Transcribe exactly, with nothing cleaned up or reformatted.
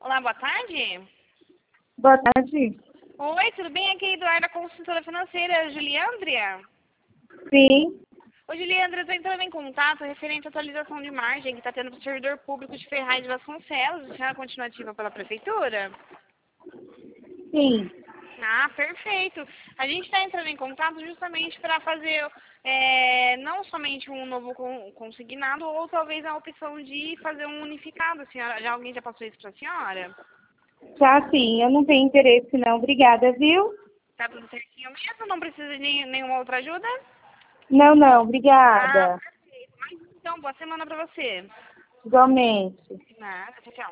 Olá, boa tarde. Boa tarde. Oi, tudo bem? Aqui é Eduarda, consultora financeira, Juliandria. Sim, Ô, Juliandra, eu estou entrando em contato referente à atualização de margem que está tendo para o servidor público de Ferraz de Vasconcelos. Já é continuativa pela prefeitura? sim. Ah, perfeito. A gente está entrando em contato justamente para fazer é, não somente um novo con- consignado, ou talvez a opção de fazer um unificado. A senhora, já alguém já passou isso para a senhora? Já sim, eu não tenho interesse não. Obrigada, viu? Tá tudo certinho mesmo? Não precisa de nem- nenhuma outra ajuda? Não, não, Ah, obrigada. perfeito. Mas então, boa semana pra você. Igualmente. Nada, tchau, tchau.